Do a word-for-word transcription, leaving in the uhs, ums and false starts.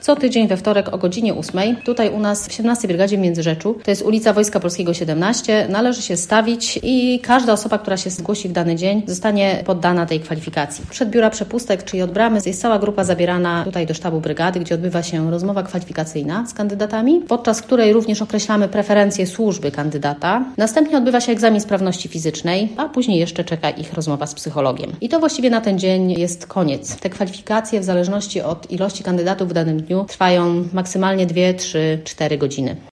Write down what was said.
co tydzień we wtorek o godzinie ósmej. Tutaj u nas w siedemnastej Brygadzie w Międzyrzeczu, to jest ulica Wojska Polskiego siedemnaście, należy się stawić i każda osoba, która się zgłosi w dany dzień, zostanie poddana tej kwalifikacji. Przed biura przepustek, czyli od bramy, jest cała grupa zabierana tutaj do sztabu brygady, gdzie odbywa się rozmowa kwalifikacyjna z kandydatami, podczas której również określamy preferencje służby kandydata. Następnie odbywa się egzamin sprawności fizycznej, a później jeszcze czeka ich rozmowa z psychologiem. I to właściwie na ten dzień jest koniec. Te kwalifikacje w zależności od ilości kandydatów w danym dniu trwają maksymalnie dwie, trzy, cztery godziny.